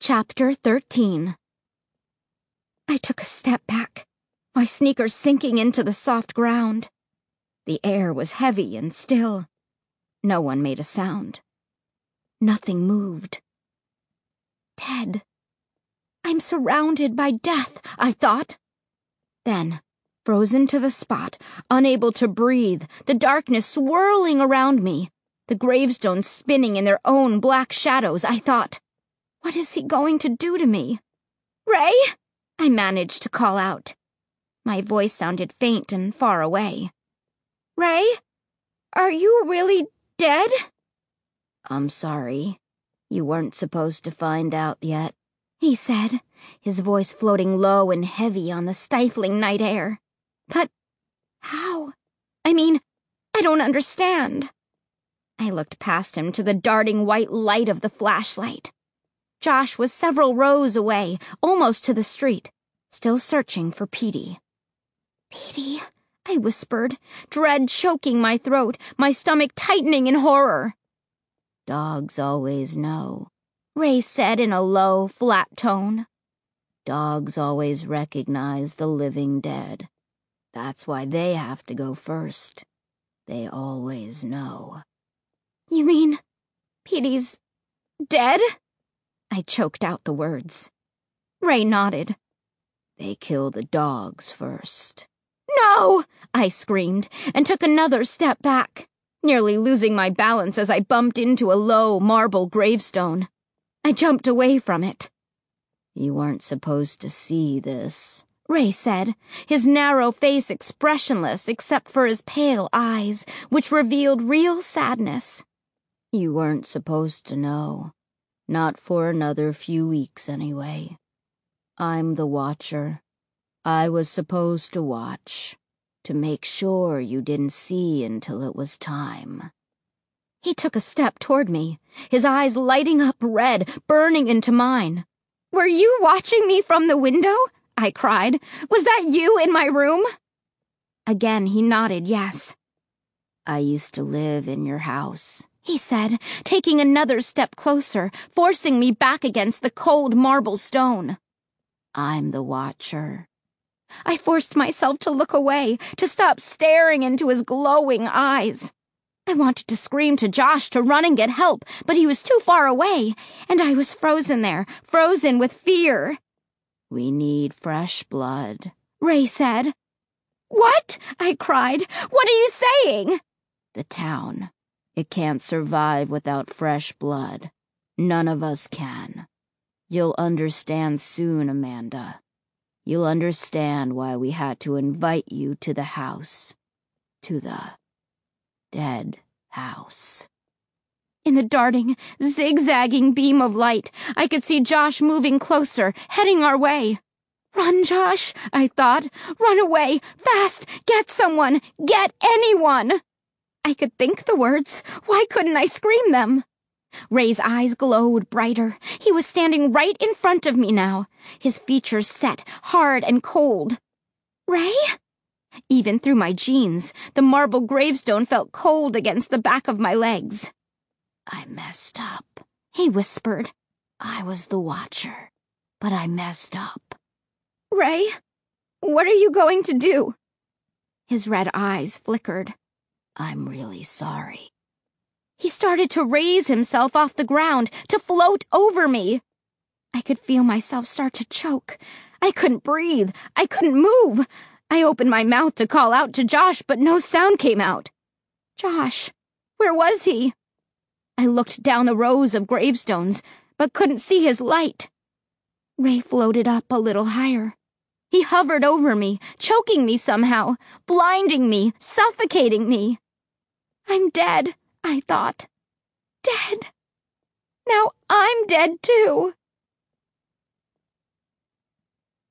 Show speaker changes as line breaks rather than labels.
Chapter 13. I took a step back, my sneakers sinking into the soft ground. The air was heavy and still. No one made a sound. Nothing moved. Dead. I'm surrounded by death, I thought. Then, frozen to the spot, unable to breathe, the darkness swirling around me, the gravestones spinning in their own black shadows, I thought, what is he going to do to me? Ray? I managed to call out. My voice sounded faint and far away. Ray? Are you really dead?
I'm sorry. You weren't supposed to find out yet,
he said, his voice floating low and heavy on the stifling night air. But how? I don't understand. I looked past him to the darting white light of the flashlight. Josh was several rows away, almost to the street, still searching for Petey. Petey, I whispered, dread choking my throat, my stomach tightening in horror.
Dogs always know,
Ray said in a low, flat tone.
Dogs always recognize the living dead. That's why they have to go first. They always know.
You mean Petey's dead? I choked out the words. Ray nodded.
They kill the dogs first.
No! I screamed and took another step back, nearly losing my balance as I bumped into a low marble gravestone. I jumped away from it.
You weren't supposed to see this,
Ray said, his narrow face expressionless except for his pale eyes, which revealed real sadness.
You weren't supposed to know. Not for another few weeks, anyway. I'm the Watcher. I was supposed to watch, to make sure you didn't see until it was time.
He took a step toward me, his eyes lighting up red, burning into mine. Were you watching me from the window? I cried. Was that you in my room? Again he nodded yes.
I used to live in your house,
he said, taking another step closer, forcing me back against the cold marble stone.
I'm the Watcher.
I forced myself to look away, to stop staring into his glowing eyes. I wanted to scream to Josh to run and get help, but he was too far away, and I was frozen there, frozen with fear.
We need fresh blood,
Ray said. What? I cried. What are you saying?
The town. It can't survive without fresh blood. None of us can. You'll understand soon, Amanda. You'll understand why we had to invite you to the house. To the dead house.
In the darting, zigzagging beam of light, I could see Josh moving closer, heading our way. Run, Josh, I thought. Run away, fast, get someone, get anyone. I could think the words. Why couldn't I scream them? Ray's eyes glowed brighter. He was standing right in front of me now, his features set, hard and cold. Ray? Even through my jeans, the marble gravestone felt cold against the back of my legs.
I messed up,
he whispered.
I was the Watcher, but I messed up.
Ray, what are you going to do? His red eyes flickered.
I'm really sorry.
He started to raise himself off the ground, to float over me. I could feel myself start to choke. I couldn't breathe. I couldn't move. I opened my mouth to call out to Josh, but no sound came out. Josh, where was he? I looked down the rows of gravestones, but couldn't see his light. Ray floated up a little higher. He hovered over me, choking me somehow, blinding me, suffocating me. I'm dead, I thought. Dead. Now I'm dead too.